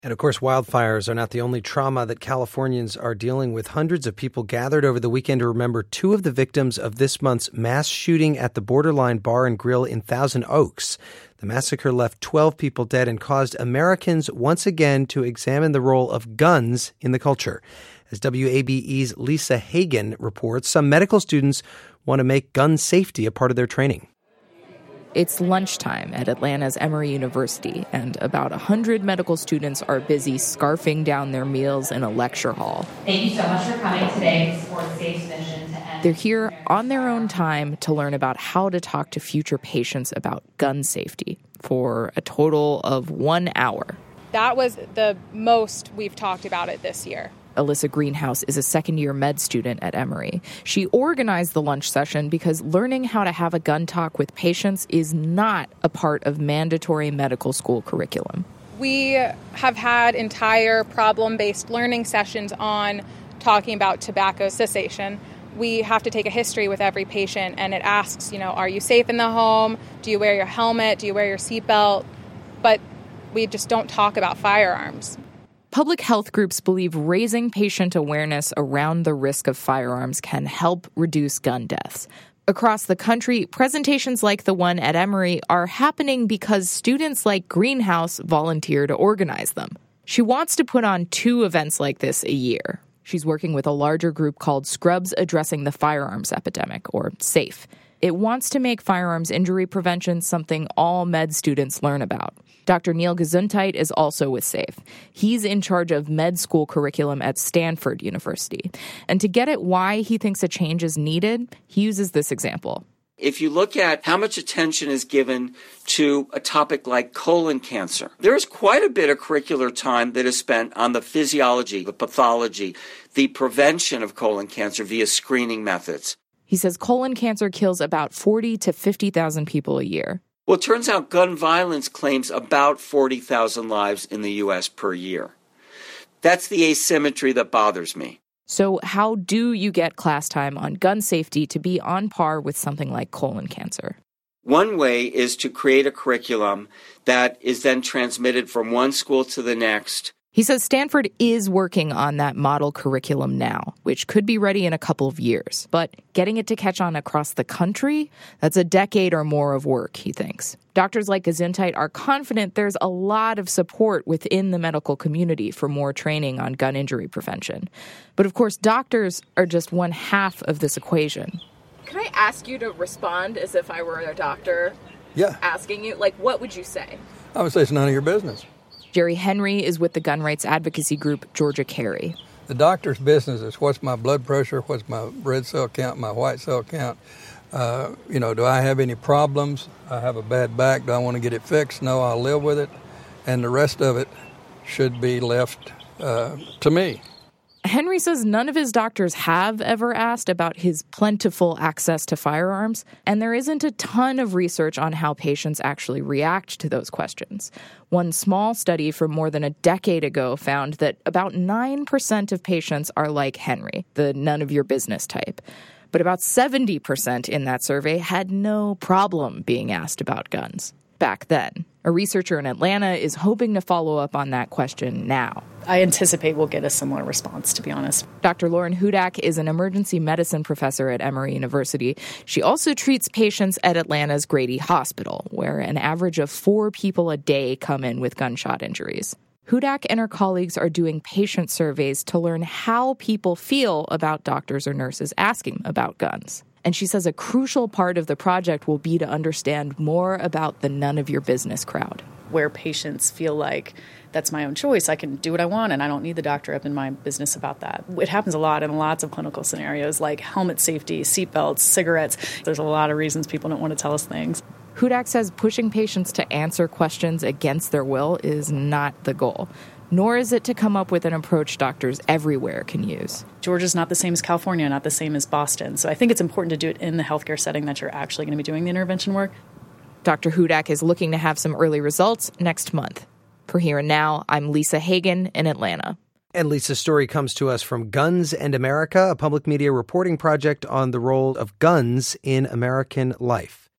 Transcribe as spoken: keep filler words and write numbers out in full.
And of course, wildfires are not the only trauma that Californians are dealing with. Hundreds of people gathered over the weekend to remember two of the victims of this month's mass shooting at the Borderline Bar and Grill in Thousand Oaks. The massacre left twelve people dead and caused Americans once again to examine the role of guns in the culture. As W A B E's Lisa Hagen reports, some medical students want to make gun safety a part of their training. It's lunchtime at Atlanta's Emory University, and about one hundred medical students are busy scarfing down their meals in a lecture hall. Thank you so much for coming today to support SAFE's mission to end. They're here on their own time to learn about how to talk to future patients about gun safety for a total of one hour. That was the most we've talked about it this year. Alyssa Greenhouse is a second-year med student at Emory. She organized the lunch session because learning how to have a gun talk with patients is not a part of mandatory medical school curriculum. We have had entire problem-based learning sessions on talking about tobacco cessation. We have to take a history with every patient, and it asks, you know, are you safe in the home? Do you wear your helmet? Do you wear your seatbelt? But we just don't talk about firearms. Public health groups believe raising patient awareness around the risk of firearms can help reduce gun deaths. Across the country, presentations like the one at Emory are happening because students like Greenhouse volunteer to organize them. She wants to put on two events like this a year. She's working with a larger group called Scrubs Addressing the Firearms Epidemic, or SAFE. It wants to make firearms injury prevention something all med students learn about. Doctor Neil Gesundheit is also with SAFE. He's in charge of med school curriculum at Stanford University. And to get at why he thinks a change is needed, he uses this example. If you look at how much attention is given to a topic like colon cancer, there is quite a bit of curricular time that is spent on the physiology, the pathology, the prevention of colon cancer via screening methods. He says colon cancer kills about forty to fifty thousand people a year. Well, it turns out gun violence claims about forty thousand lives in the U S per year. That's the asymmetry that bothers me. So how do you get class time on gun safety to be on par with something like colon cancer? One way is to create a curriculum that is then transmitted from one school to the next. He says Stanford is working on that model curriculum now, which could be ready in a couple of years. But getting it to catch on across the country, that's a decade or more of work, he thinks. Doctors like Gesundheit are confident there's a lot of support within the medical community for more training on gun injury prevention. But of course, doctors are just one half of this equation. Can I ask you to respond as if I were a doctor? Yeah. Asking you, like, what would you say? I would say it's none of your business. Jerry Henry is with the gun rights advocacy group Georgia Carry. The doctor's business is what's my blood pressure, what's my red cell count, my white cell count. Uh, you know, do I have any problems? I have a bad back. Do I want to get it fixed? No, I'll live with it. And the rest of it should be left uh, to me. Henry says none of his doctors have ever asked about his plentiful access to firearms, and there isn't a ton of research on how patients actually react to those questions. One small study from more than a decade ago found that about nine percent of patients are like Henry, the none of your business type. But about seventy percent in that survey had no problem being asked about guns back then. A researcher in Atlanta is hoping to follow up on that question now. I anticipate we'll get a similar response, to be honest. Doctor Lauren Hudak is an emergency medicine professor at Emory University. She also treats patients at Atlanta's Grady Hospital, where an average of four people a day come in with gunshot injuries. Hudak and her colleagues are doing patient surveys to learn how people feel about doctors or nurses asking about guns. And she says a crucial part of the project will be to understand more about the none of your business crowd. Where patients feel like that's my own choice, I can do what I want and I don't need the doctor up in my business about that. It happens a lot in lots of clinical scenarios like helmet safety, seatbelts, cigarettes. There's a lot of reasons people don't want to tell us things. Hudak says pushing patients to answer questions against their will is not the goal, nor is it to come up with an approach doctors everywhere can use. Georgia's not the same as California, not the same as Boston. So I think it's important to do it in the healthcare setting that you're actually going to be doing the intervention work. Doctor Hudak is looking to have some early results next month. For Here and Now, I'm Lisa Hagen in Atlanta. And Lisa's story comes to us from Guns and America, a public media reporting project on the role of guns in American life.